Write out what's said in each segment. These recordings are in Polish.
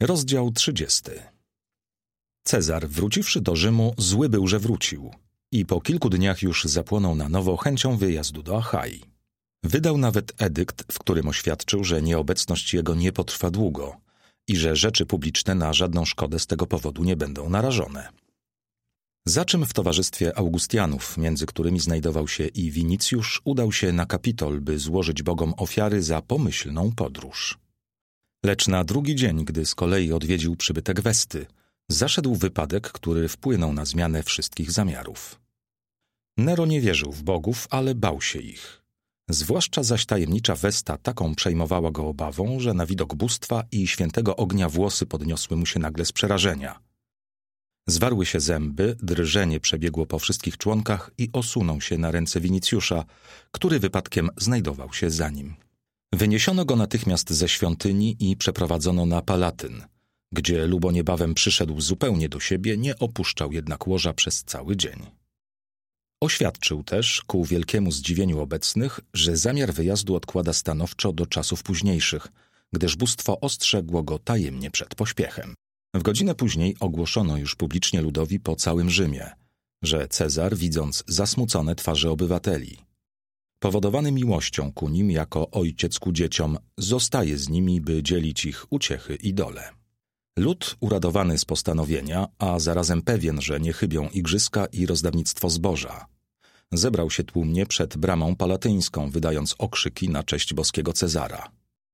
Rozdział 30. Cezar, wróciwszy do Rzymu, zły był, że wrócił i po kilku dniach już zapłonął na nowo chęcią wyjazdu do Achai. Wydał nawet edykt, w którym oświadczył, że nieobecność jego nie potrwa długo i że rzeczy publiczne na żadną szkodę z tego powodu nie będą narażone. Za czym w towarzystwie Augustianów, między którymi znajdował się i Winicjusz, udał się na Kapitol, by złożyć bogom ofiary za pomyślną podróż. Lecz na drugi dzień, gdy z kolei odwiedził przybytek Westy, zaszedł wypadek, który wpłynął na zmianę wszystkich zamiarów. Nero nie wierzył w bogów, ale bał się ich. Zwłaszcza zaś tajemnicza Westa taką przejmowała go obawą, że na widok bóstwa i świętego ognia włosy podniosły mu się nagle z przerażenia. Zwarły się zęby, drżenie przebiegło po wszystkich członkach i osunął się na ręce Winicjusza, który wypadkiem znajdował się za nim. Wyniesiono go natychmiast ze świątyni i przeprowadzono na Palatyn, gdzie lubo niebawem przyszedł zupełnie do siebie, nie opuszczał jednak łoża przez cały dzień. Oświadczył też, ku wielkiemu zdziwieniu obecnych, że zamiar wyjazdu odkłada stanowczo do czasów późniejszych, gdyż bóstwo ostrzegło go tajemnie przed pośpiechem. W godzinę później ogłoszono już publicznie ludowi po całym Rzymie, że Cezar, widząc zasmucone twarze obywateli, powodowany miłością ku nim jako ojciec ku dzieciom, zostaje z nimi, by dzielić ich uciechy i dole. Lud, uradowany z postanowienia, a zarazem pewien, że nie chybią igrzyska i rozdawnictwo zboża, zebrał się tłumnie przed bramą palatyńską, wydając okrzyki na cześć boskiego Cezara.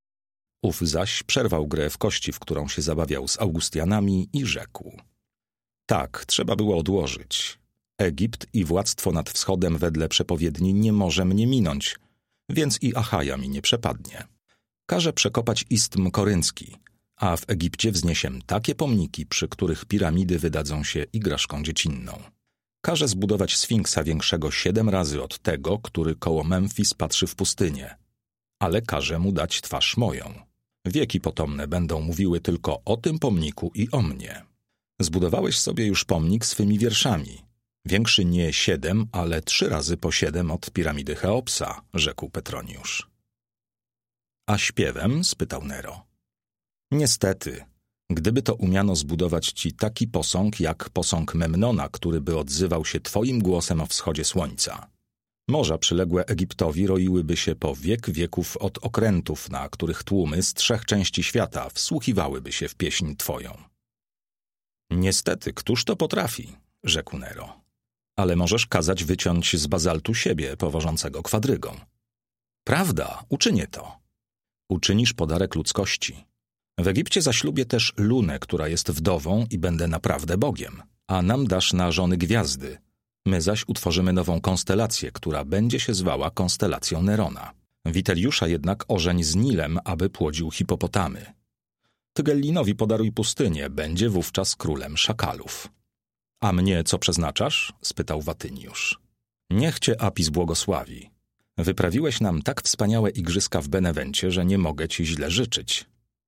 Ów zaś przerwał grę w kości, w którą się zabawiał z Augustianami i rzekł: tak, trzeba było odłożyć. Egipt i władztwo nad wschodem wedle przepowiedni nie może mnie minąć, więc i Achaja mi nie przepadnie. Każę przekopać istm koryncki, a w Egipcie wzniesiem takie pomniki, przy których piramidy wydadzą się igraszką dziecinną. Każę zbudować Sfinksa większego 7 razy od tego, który koło Memfis patrzy w pustynię, ale każę mu dać twarz moją. Wieki potomne będą mówiły tylko o tym pomniku i o mnie. Zbudowałeś sobie już pomnik swymi wierszami. Większy nie 7, ale 3 razy po 7 od piramidy Cheopsa, rzekł Petroniusz. A śpiewem? Spytał Nero. Niestety, gdyby to umiano zbudować ci taki posąg jak posąg Memnona, który by odzywał się twoim głosem o wschodzie słońca. Morza przyległe Egiptowi roiłyby się po wiek wieków od okrętów, na których tłumy z 3 części świata wsłuchiwałyby się w pieśń twoją. Niestety, któż to potrafi? Rzekł Nero. Ale możesz kazać wyciąć z bazaltu siebie powożącego kwadrygą. Prawda, uczynię to. Uczynisz podarek ludzkości. W Egipcie zaślubię też Lunę, która jest wdową i będę naprawdę Bogiem, a nam dasz na żony gwiazdy. My zaś utworzymy nową konstelację, która będzie się zwała konstelacją Nerona. Witeliusza jednak ożeń z Nilem, aby płodził hipopotamy. Tygellinowi podaruj pustynię, będzie wówczas królem szakalów. A mnie co przeznaczasz? Spytał Watyniusz. Niech cię Apis błogosławi. Wyprawiłeś nam tak wspaniałe igrzyska w Benewencie, że nie mogę ci źle życzyć.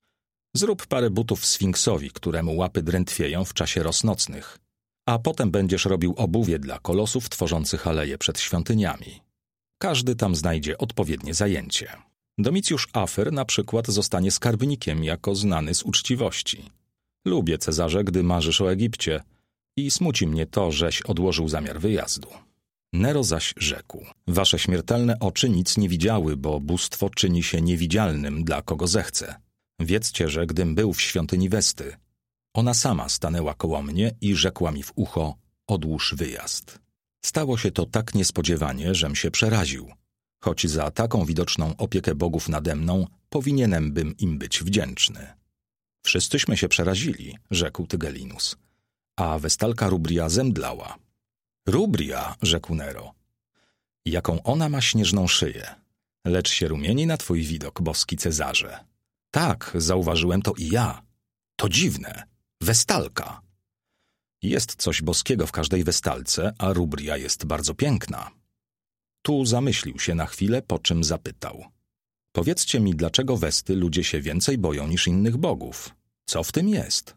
Zrób parę butów Sfinksowi, któremu łapy drętwieją w czasie roz nocnych, a potem będziesz robił obuwie dla kolosów tworzących aleje przed świątyniami. Każdy tam znajdzie odpowiednie zajęcie. Domicjusz Afer na przykład zostanie skarbnikiem jako znany z uczciwości. Lubię, Cezarze, gdy marzysz o Egipcie i smuci mnie to, żeś odłożył zamiar wyjazdu. Nero zaś rzekł: wasze śmiertelne oczy nic nie widziały, bo bóstwo czyni się niewidzialnym dla kogo zechce. Wiedzcie, że gdym był w świątyni Westy, ona sama stanęła koło mnie i rzekła mi w ucho: odłóż wyjazd. Stało się to tak niespodziewanie, żem się przeraził, choć za taką widoczną opiekę bogów nade mną powinienem bym im być wdzięczny. Wszyscyśmy się przerazili, rzekł Tygellinus, a Westalka Rubria zemdlała. Rubria, rzekł Nero, jaką ona ma śnieżną szyję, lecz się rumieni na twój widok, boski Cezarze. Tak, zauważyłem to i ja. To dziwne. Westalka. Jest coś boskiego w każdej Westalce, a Rubria jest bardzo piękna. Tu zamyślił się na chwilę, po czym zapytał. Powiedzcie mi, dlaczego Westy ludzie się więcej boją niż innych bogów? Co w tym jest?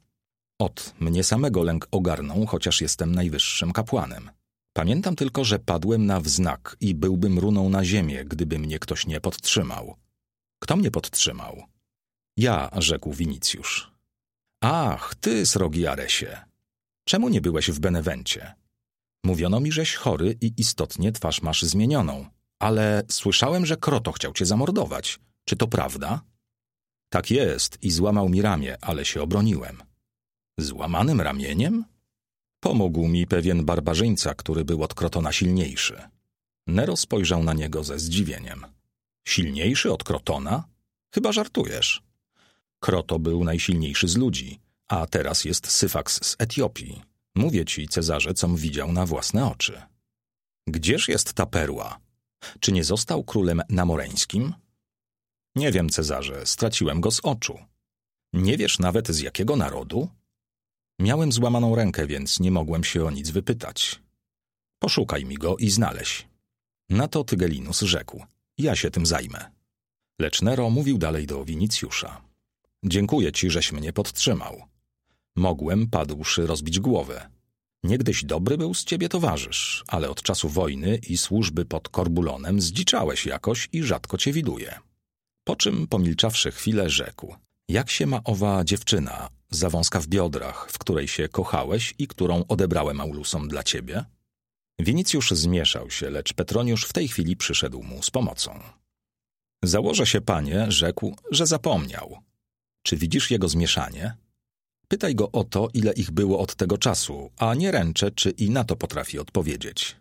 Mnie samego lęk ogarnął, chociaż jestem najwyższym kapłanem. Pamiętam tylko, że padłem na wznak i byłbym runął na ziemię, gdyby mnie ktoś nie podtrzymał. Kto mnie podtrzymał? Ja, rzekł Winicjusz. Ach, ty, srogi Aresie. Czemu nie byłeś w Benewencie? Mówiono mi, żeś chory i istotnie twarz masz zmienioną. Ale słyszałem, że Kroto chciał cię zamordować. Czy to prawda? Tak jest i złamał mi ramię, ale się obroniłem. Złamanym ramieniem? Pomógł mi pewien barbarzyńca, który był od Krotona silniejszy. Nero spojrzał na niego ze zdziwieniem. Silniejszy od Krotona? Chyba żartujesz. Kroto był najsilniejszy z ludzi, a teraz jest Syfax z Etiopii. Mówię ci, Cezarze, com widział na własne oczy. Gdzież jest ta perła? Czy nie został królem namoreńskim? Nie wiem, Cezarze, straciłem go z oczu. Nie wiesz nawet z jakiego narodu? Miałem złamaną rękę, więc nie mogłem się o nic wypytać. Poszukaj mi go i znaleźć. Na to Tygelinus rzekł. Ja się tym zajmę. Lecz Nero mówił dalej do Winicjusza. Dziękuję ci, żeś mnie podtrzymał. Mogłem, padłszy, rozbić głowę. Niegdyś dobry był z ciebie towarzysz, ale od czasu wojny i służby pod Korbulonem zdziczałeś jakoś i rzadko cię widuję. Po czym, pomilczawszy chwilę, rzekł. Jak się ma owa dziewczyna, zawąska w biodrach, w której się kochałeś i którą odebrałem Aulusom dla ciebie? Winicjusz zmieszał się, lecz Petroniusz w tej chwili przyszedł mu z pomocą. Założę się, panie, rzekł, że zapomniał. Czy widzisz jego zmieszanie? Pytaj go o to, ile ich było od tego czasu, a nie ręczę, czy i na to potrafi odpowiedzieć.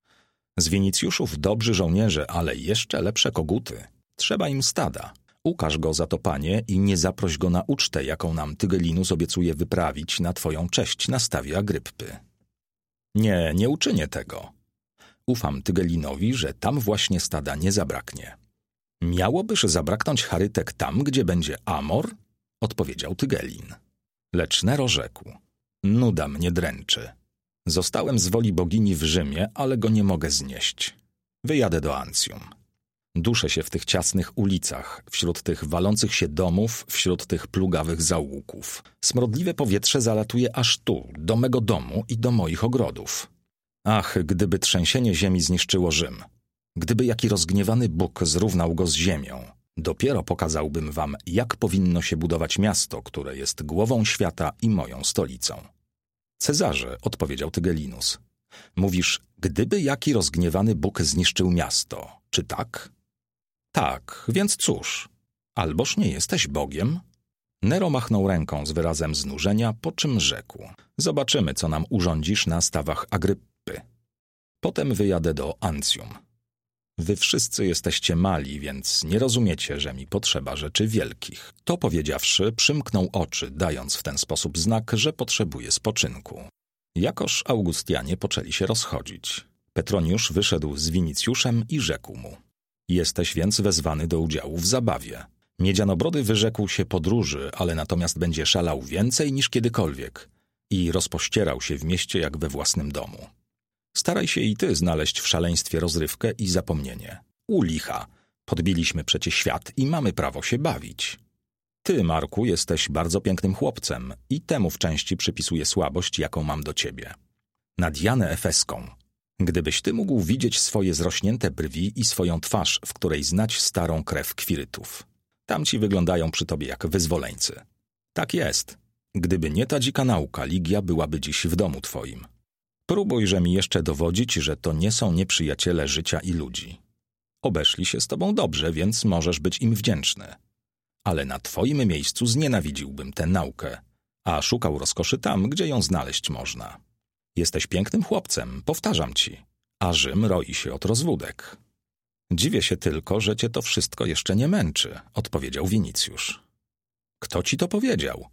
Z Winicjuszów dobrzy żołnierze, ale jeszcze lepsze koguty. Trzeba im stada. Ukaż go za to, panie, i nie zaproś go na ucztę, jaką nam Tygelinus obiecuje wyprawić na twoją cześć na stawie Agryppy. Nie, nie uczynię tego. Ufam Tygelinowi, że tam właśnie stada nie zabraknie. Miałobyż zabraknąć charytek tam, gdzie będzie Amor? Odpowiedział Tygelin. Lecz Nero rzekł. Nuda mnie dręczy. Zostałem z woli bogini w Rzymie, ale go nie mogę znieść. Wyjadę do Ancjum. Duszę się w tych ciasnych ulicach, wśród tych walących się domów, wśród tych plugawych zaułków. Smrodliwe powietrze zalatuje aż tu, do mego domu i do moich ogrodów. Ach, gdyby trzęsienie ziemi zniszczyło Rzym. Gdyby jaki rozgniewany Bóg zrównał go z ziemią. Dopiero pokazałbym wam, jak powinno się budować miasto, które jest głową świata i moją stolicą. Cezarze, odpowiedział Tygelinus, mówisz, gdyby jaki rozgniewany Bóg zniszczył miasto, czy tak? Tak, więc cóż, alboż nie jesteś Bogiem? Nero machnął ręką z wyrazem znużenia, po czym rzekł. Zobaczymy, co nam urządzisz na stawach Agryppy. Potem wyjadę do Ancjum. Wy wszyscy jesteście mali, więc nie rozumiecie, że mi potrzeba rzeczy wielkich. To powiedziawszy, przymknął oczy, dając w ten sposób znak, że potrzebuje spoczynku. Jakoż Augustianie poczęli się rozchodzić. Petroniusz wyszedł z Winicjuszem i rzekł mu. Jesteś więc wezwany do udziału w zabawie. Miedzianobrody wyrzekł się podróży, ale natomiast będzie szalał więcej niż kiedykolwiek i rozpościerał się w mieście jak we własnym domu. Staraj się i ty znaleźć w szaleństwie rozrywkę i zapomnienie. U licha, podbiliśmy przecie świat i mamy prawo się bawić. Ty, Marku, jesteś bardzo pięknym chłopcem i temu w części przypisuję słabość, jaką mam do ciebie. Na Dianę Efeską. Gdybyś ty mógł widzieć swoje zrośnięte brwi i swoją twarz, w której znać starą krew Kwirytów. Tamci wyglądają przy tobie jak wyzwoleńcy. Tak jest. Gdyby nie ta dzika nauka, Ligia byłaby dziś w domu twoim. Próbujże mi jeszcze dowodzić, że to nie są nieprzyjaciele życia i ludzi. Obeszli się z tobą dobrze, więc możesz być im wdzięczny. Ale na twoim miejscu znienawidziłbym tę naukę, a szukał rozkoszy tam, gdzie ją znaleźć można. Jesteś pięknym chłopcem, powtarzam ci, a Rzym roi się od rozwódek. Dziwię się tylko, że cię to wszystko jeszcze nie męczy, odpowiedział Winicjusz. Kto ci to powiedział?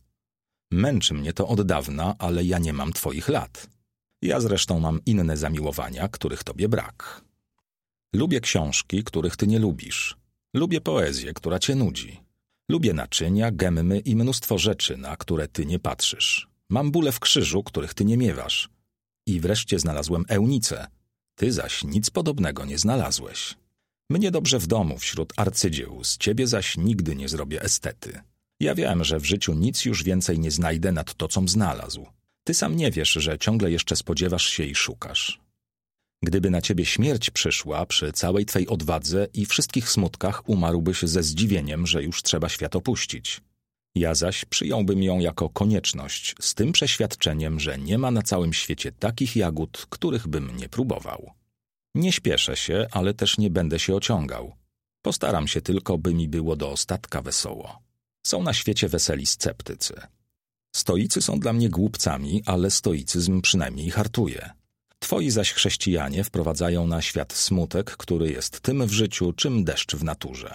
Męczy mnie to od dawna, ale ja nie mam twoich lat. Ja zresztą mam inne zamiłowania, których tobie brak. Lubię książki, których ty nie lubisz. Lubię poezję, która cię nudzi. Lubię naczynia, gemmy i mnóstwo rzeczy, na które ty nie patrzysz. Mam bóle w krzyżu, których ty nie miewasz. I wreszcie znalazłem Eunicę. Ty zaś nic podobnego nie znalazłeś. Mnie dobrze w domu, wśród arcydzieł, z ciebie zaś nigdy nie zrobię estety. Ja wiem, że w życiu nic już więcej nie znajdę nad to, com znalazł. Ty sam nie wiesz, że ciągle jeszcze spodziewasz się i szukasz. Gdyby na ciebie śmierć przyszła, przy całej twej odwadze i wszystkich smutkach umarłbyś ze zdziwieniem, że już trzeba świat opuścić. Ja zaś przyjąłbym ją jako konieczność, z tym przeświadczeniem, że nie ma na całym świecie takich jagód, których bym nie próbował. Nie śpieszę się, ale też nie będę się ociągał. Postaram się tylko, by mi było do ostatka wesoło. Są na świecie weseli sceptycy. Stoicy są dla mnie głupcami, ale stoicyzm przynajmniej hartuje. Twoi zaś chrześcijanie wprowadzają na świat smutek, który jest tym w życiu, czym deszcz w naturze.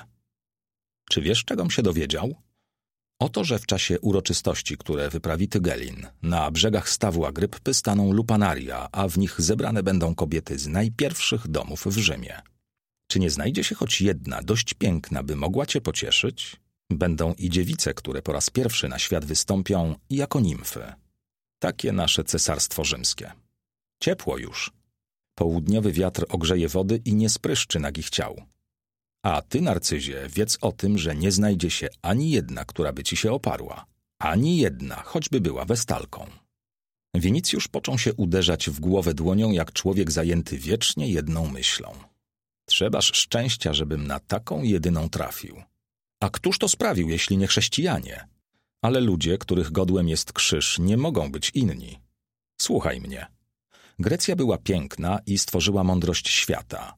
Czy wiesz, czegom się dowiedział? Oto, że w czasie uroczystości, które wyprawi Tygelin, na brzegach stawu Agryppy staną lupanaria, a w nich zebrane będą kobiety z najpierwszych domów w Rzymie. Czy nie znajdzie się choć jedna dość piękna, by mogła cię pocieszyć? Będą i dziewice, które po raz pierwszy na świat wystąpią jako nimfy. Takie nasze cesarstwo rzymskie. Ciepło już. Południowy wiatr ogrzeje wody i nie spryszczy nagich ciał. A ty, Narcyzie, wiedz o tym, że nie znajdzie się ani jedna, która by ci się oparła. Ani jedna, choćby była westalką. Winicjusz począł się uderzać w głowę dłonią, jak człowiek zajęty wiecznie jedną myślą. Trzebaż szczęścia, żebym na taką jedyną trafił. A któż to sprawił, jeśli nie chrześcijanie? Ale ludzie, których godłem jest krzyż, nie mogą być inni. Słuchaj mnie. Grecja była piękna i stworzyła mądrość świata.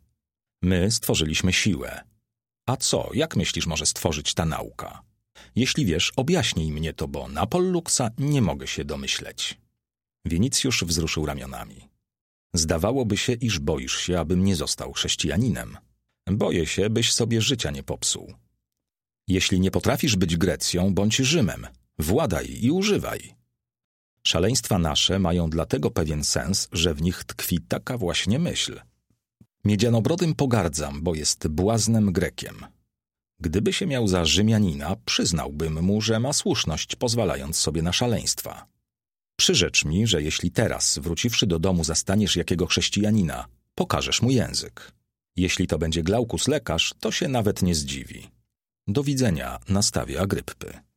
My stworzyliśmy siłę. A co, jak myślisz, może stworzyć ta nauka? Jeśli wiesz, objaśnij mnie to, bo na Polluxa nie mogę się domyśleć. Winicjusz wzruszył ramionami. Zdawałoby się, iż boisz się, abym nie został chrześcijaninem. Boję się, byś sobie życia nie popsuł. Jeśli nie potrafisz być Grecją, bądź Rzymem. Władaj i używaj. Szaleństwa nasze mają dlatego pewien sens, że w nich tkwi taka właśnie myśl. Miedzianobrodym pogardzam, bo jest błaznem Grekiem. Gdyby się miał za Rzymianina, przyznałbym mu, że ma słuszność, pozwalając sobie na szaleństwa. Przyrzecz mi, że jeśli teraz, wróciwszy do domu, zastaniesz jakiego chrześcijanina, pokażesz mu język. Jeśli to będzie Glaukus lekarz, to się nawet nie zdziwi. Do widzenia na stawie Agryppy.